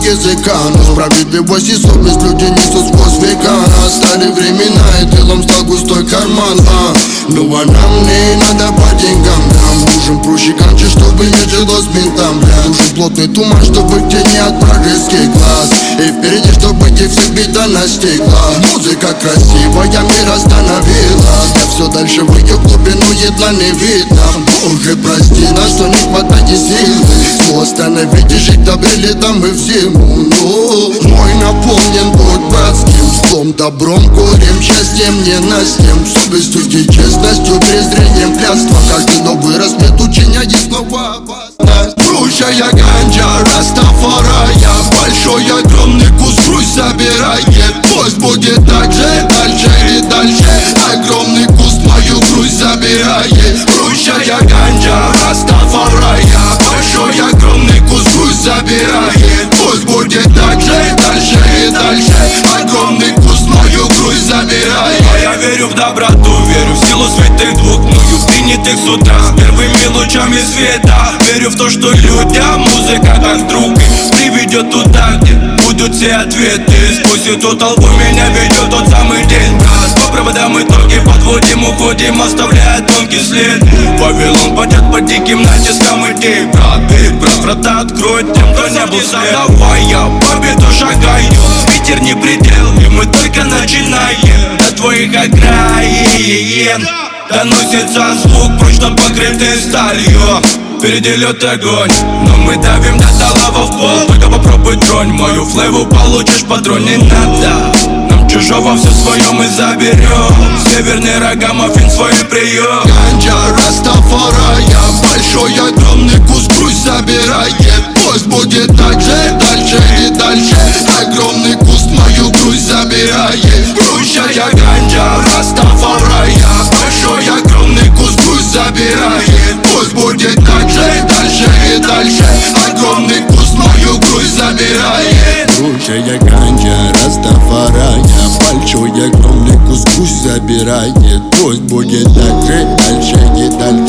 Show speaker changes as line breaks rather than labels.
языка, но справедливость и совесть люди несут сквозь века. Настали времена, и телом стал густой карман. Ну а нам не надо по деньгам, нам нужен прущий ганчи, чтобы не жилось бинтам, бля. Нужен плотный туман, чтобы в тени от вражеских глаз, и впереди, чтобы те всех беда настигла. Музыка красивая, мир остановила. Я все дальше в ее глубину, едва не видно. Боже, прости нас, что не хватает силы. Что остановите жить добре летом и в зиму. Ну, мой наполнен будет братским злом, добром, горем, счастьем, ненастьем, совестью и честностью, презрением, клятства. Каждый новый рассвет учения есть снова опасность. Прущая ганджа, Растафарая, большой огромный кус грусть забирает. Пусть будет так же, дальше и дальше. Огромный куст мою грусть забирает. Прущая ганджа, Растафарая, большой огромный кус грусть забирает. Пусть будет так же, дальше и дальше. Огромный куст мою грусть забирает.
А я верю в доброту, верю в силу святых двух мною принятых с утра с первыми лучами света. Верю в то, что людям музыка как друг приведет туда, где будут все ответы. Сквозь эту толпу меня ведет тот самый день. По проводам итоги подводим, уходим, оставляя тонкий след. Вавилон падет под диким натиском идей. Брат, врата откроет тем, кто не был след. Давай я победу шагаю, ветер не предел, и мы только начинаем. До твоих окраин доносится звук, прочно покрытый сталью. Впереди лед огонь, но мы давим до талого в пол. Только попробуй тронь мою флейву, получишь патрон. Не надо, нам чужого все свое мы заберем. Северный рогамофин свой прием.
Ганджа, Растафарая, большой огромный кус грусть забирает. Пусть будет так же, дальше и дальше. Огромный куст мою грусть забирает. Прущая ганджа, Растафарая, большой огромный кус грусть забирает. Пусть будет так же, дальше и дальше. Огромный куст мою грусть забирает.
Прущая ганджа, Растафарая, большой огромный кус грусть забирает. Пусть будет так же, дальше и дальше.